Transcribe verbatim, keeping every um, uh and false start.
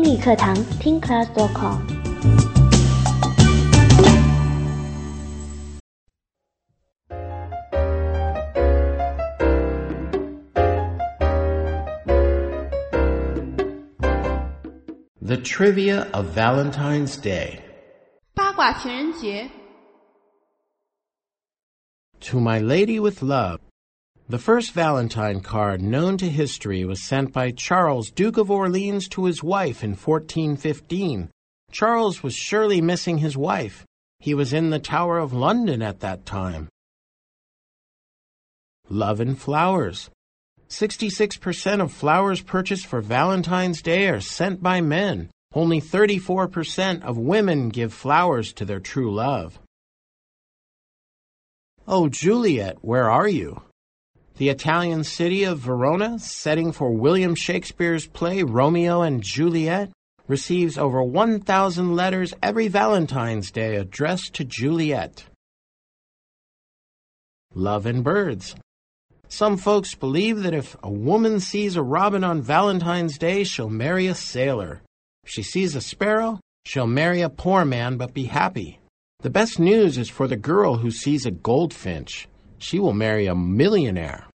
英语课堂听 class dot com。 The trivia of Valentine's Day. 八卦情人节。 To my lady with love. The first Valentine card known to history was sent by Charles, Duke of Orleans, to his wife in fourteen fifteen. Charles was surely missing his wife. He was in the Tower of London at that time. Love and flowers. sixty-six percent of flowers purchased for Valentine's Day are sent by men. Only thirty-four percent of women give flowers to their true love. Oh, Juliet, where are you? The Italian city of Verona, setting for William Shakespeare's play Romeo and Juliet, receives over one thousand letters every Valentine's Day addressed to Juliet. Love and birds. Some folks believe that if a woman sees a robin on Valentine's Day, she'll marry a sailor. If she sees a sparrow, she'll marry a poor man but be happy. The best news is for the girl who sees a goldfinch. She will marry a millionaire.